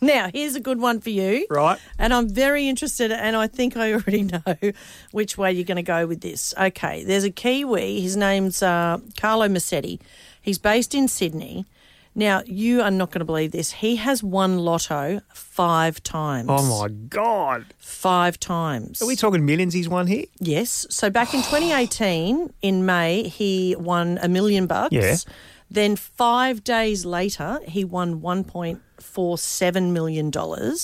Now, here's a good one for you. Right. And I'm very interested, and I think I already know which way you're going to go with this. Okay, there's a Kiwi. His name's Carlo Massetti. He's based in Sydney. Now, you are not going to believe this. He has won lotto 5 times. Oh, my God. 5 times. Are we talking millions he's won here? Yes. So back in 2018, in May, he won $1 million. Yeah. Then 5 days later, he won $1.47 million.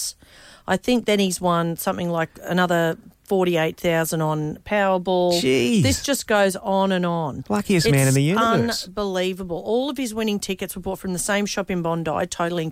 I think then he's won something like another 48,000 on Powerball. Jeez. This just goes on and on. Luckiest man in the universe. It's unbelievable. All of his winning tickets were bought from the same shop in Bondi, totaling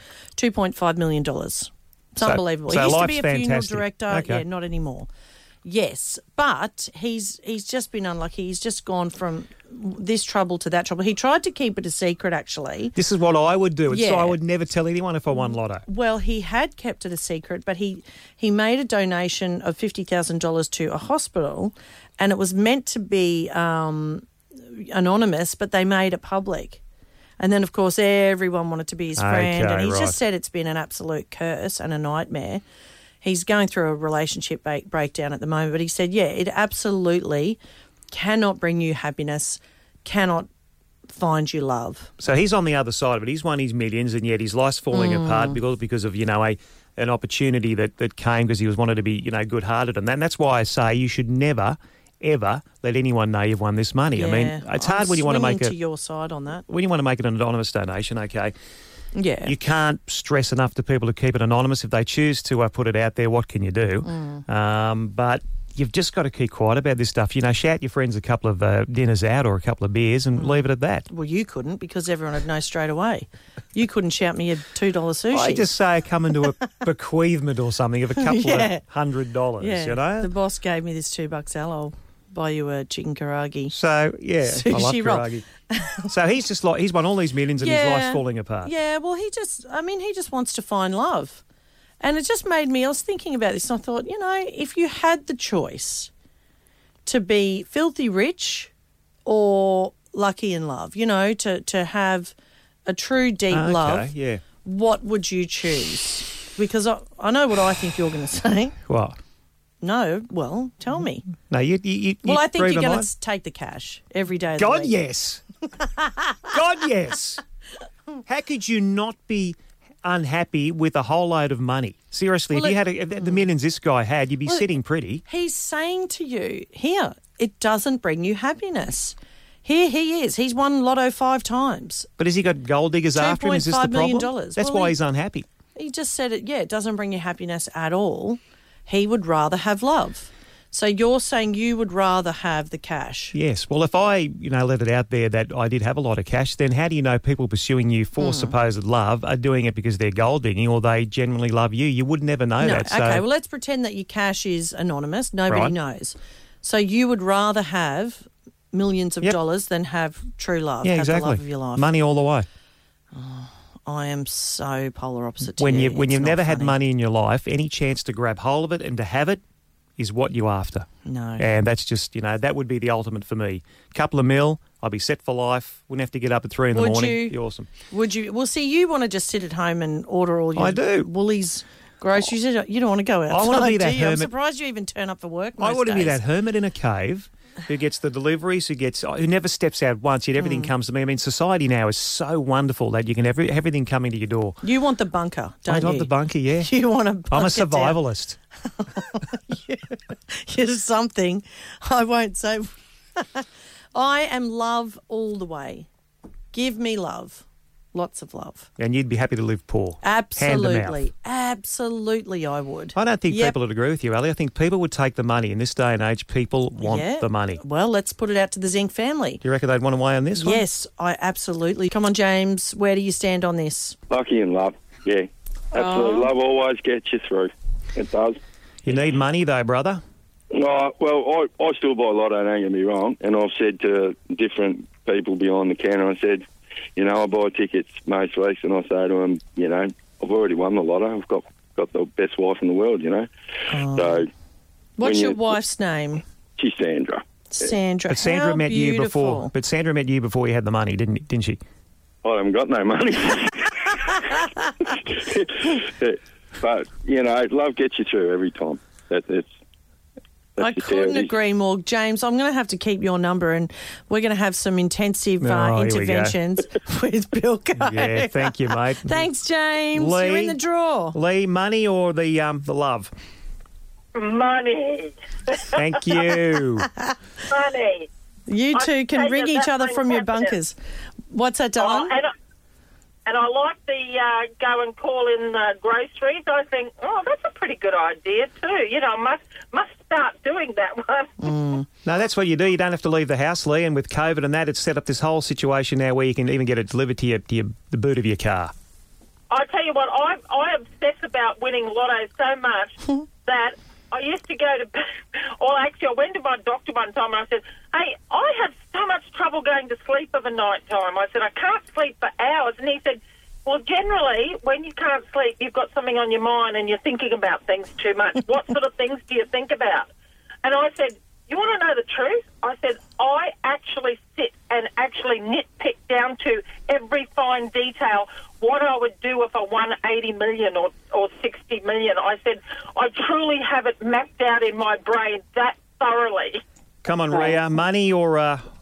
$2.5 million. It's unbelievable. So he used to life's be a funeral fantastic. director. Okay. Yeah, not anymore. Yes, but he's just been unlucky. He's just gone from this trouble to that trouble. He tried to keep it a secret, actually. This is what I would do. Yeah. So I would never tell anyone if I won lotto. Well, he had kept it a secret, but he made a donation of $50,000 to a hospital, and it was meant to be anonymous, but they made it public. And then, of course, everyone wanted to be his friend, Okay, and he right. just said it's been an absolute curse and a nightmare. He's going through a relationship breakdown at the moment, but he said, yeah, it absolutely cannot bring you happiness, cannot find you love. So he's on the other side of it. He's won his millions, and yet his life's falling apart because of an opportunity that came because he was wanted to be good-hearted, and that's why I say you should never ever let anyone know you've won this money. Yeah, I mean, it's hard when you want to make to your side on that. when you want to make it an anonymous donation. Okay. Yeah. You can't stress enough to people to keep it anonymous. If they choose to put it out there, what can you do? But you've just got to keep quiet about this stuff. Shout your friends a couple of dinners out or a couple of beers and leave it at that. Well, you couldn't because everyone would know straight away. You couldn't shout me a $2 sushi. I just say come into a bequeathment or something of a couple of $100, yeah. The boss gave me this $2, I'll buy you a chicken karagi. So, yeah, I love Sushi roll. karagi. So he's just he's won all these millions and his life's falling apart. Yeah, well, he just wants to find love. And it just made me, I was thinking about this and I thought, if you had the choice to be filthy rich or lucky in love, to have a true deep love, what would you choose? Because I know what I think you're going to say. What? No, well, tell me. No, you Well, I think read you're my going mind. to take the cash every day of the God, week. yes. God, yes. How could you not be unhappy with a whole load of money? Seriously, Well, if you had the millions this guy had, you'd be sitting pretty. He's saying to you, here, it doesn't bring you happiness. Here he is. He's won lotto 5 times. But has he got gold diggers after him? Is this the $2.5 million. problem? That's Well, why he's unhappy. He just said it doesn't bring you happiness at all. He would rather have love. So you're saying you would rather have the cash? Yes. Well, if I, let it out there that I did have a lot of cash, then how do you know people pursuing you for supposed love are doing it because they're gold digging or they genuinely love you? You would never know that. So, Okay, well, let's pretend that your cash is anonymous. Nobody Right. knows. So you would rather have millions of dollars than have true love, yeah, have exactly. the love of your life. Money all the way. I am so polar opposite to When you. you've It's not never had funny. money in your life, any chance to grab hold of it and to have it is what you're after. No. And that's just, that would be the ultimate for me. Couple of mil, I'd be set for life. Wouldn't have to get up at 3 in the Would morning. you? Be awesome. Would you? Well, see, you want to just sit at home and order all your I do. Woolies groceries. You don't want to go outside, wanna be that do you? I'm hermit. surprised you even turn up for work I most want to be days. that hermit in a cave who gets the deliveries, who never steps out once, yet everything comes to me. I mean, society now is so wonderful that you can have everything coming to your door. You want the bunker, don't I you? love the bunker, yeah. You want a bunker I'm a down. survivalist. You're something. I won't say. I am love all the way. Give me love. Lots of love. And you'd be happy to live poor. Hand to Absolutely. mouth. Absolutely, I would. I don't think Yep. people would agree with you, Ali. I think people would take the money. In this day and age, people want the money. Well, let's put it out to the Zinc family. Do you reckon they'd want to weigh on this one? Yes, I absolutely. Come on, James. Where do you stand on this? Lucky in love, yeah. Absolutely. Love always gets you through. It does. You need money, though, brother. No, well, I still buy lotto, don't get me wrong, and I've said to different people behind the counter, I said, I buy tickets most weeks, and I say to them, I've already won the lotto. I've got the best wife in the world, So, What's when your you- wife's name? she's Sandra. Sandra. But Sandra How met you beautiful. before. But Sandra met you before you had the money, didn't she? I haven't got no money. But, you know, love gets you through every time. I couldn't agree more. James, I'm going to have to keep your number and we're going to have some intensive interventions with Bill Coe. Yeah, thank you, mate. Thanks, James. Lee, you're in the draw. Lee, money or the love? Money. Thank you. Money. You two can take ring it each that other from your confidence. bunkers. What's that, darling? And I like the go and call in groceries. I think, that's a pretty good idea too. You know, I must start doing that one. No, that's what you do. You don't have to leave the house, Lee. And with COVID and that, it's set up this whole situation now where you can even get it delivered to the boot of your car. I tell you what, I obsess about winning lotto so much that I used to go to... Well, actually, I went to my doctor one time and I said, hey, I have so much trouble going to sleep of a night time. I said, I can't sleep for hours. And he said, well, generally, when you can't sleep, you've got something on your mind and you're thinking about things too much. What sort of things do you think about? And I said, you want to know the truth? I said, I actually sit and actually nitpick down to every fine detail what I would do if I won 80 million or 60 million. I said, I truly have it mapped out in my brain that thoroughly. Come on, Rhea. Money or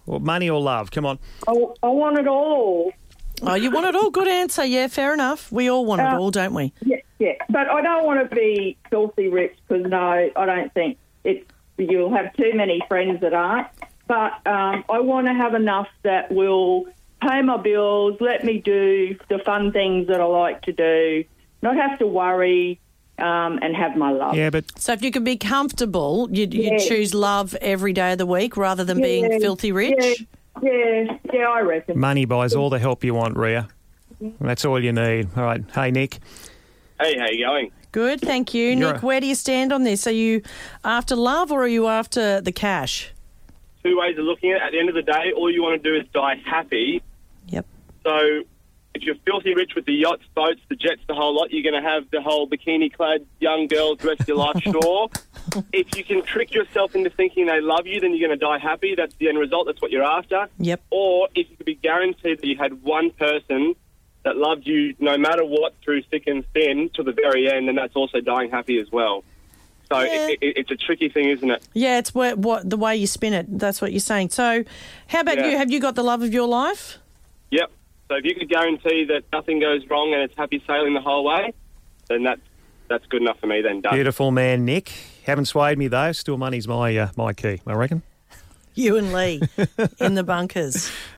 love? Come on. I want it all. Oh, you want it all? Good answer. Yeah, fair enough. We all want it all, don't we? Yeah. But I don't want to be filthy rich because, no, I don't think you'll have too many friends that aren't. But I want to have enough that will pay my bills, let me do the fun things that I like to do, not have to worry and have my love. Yeah, but... So if you could be comfortable, you'd choose love every day of the week rather than being filthy rich? Yeah, I reckon. Money buys all the help you want, Rhea. That's all you need. All right. Hey, Nick. Hey, how you going? Good, thank you. Nick, where do you stand on this? Are you after love or are you after the cash? Two ways of looking at it. At the end of the day, all you want to do is die happy. Yep. So if you're filthy rich with the yachts, boats, the jets, the whole lot, you're going to have the whole bikini-clad young girls the rest of your life, sure. If you can trick yourself into thinking they love you, then you're going to die happy. That's the end result. That's what you're after. Yep. Or if you could be guaranteed that you had one person that loved you no matter what through thick and thin to the very end, then that's also dying happy as well. So it's a tricky thing, isn't it? Yeah, it's what the way you spin it. That's what you're saying. So how about you? Have you got the love of your life? Yep. So if you could guarantee that nothing goes wrong and it's happy sailing the whole way, then that's good enough for me then. Done. Beautiful man, Nick. Haven't swayed me, though. Still money's my key, I reckon. You and Lee in the bunkers.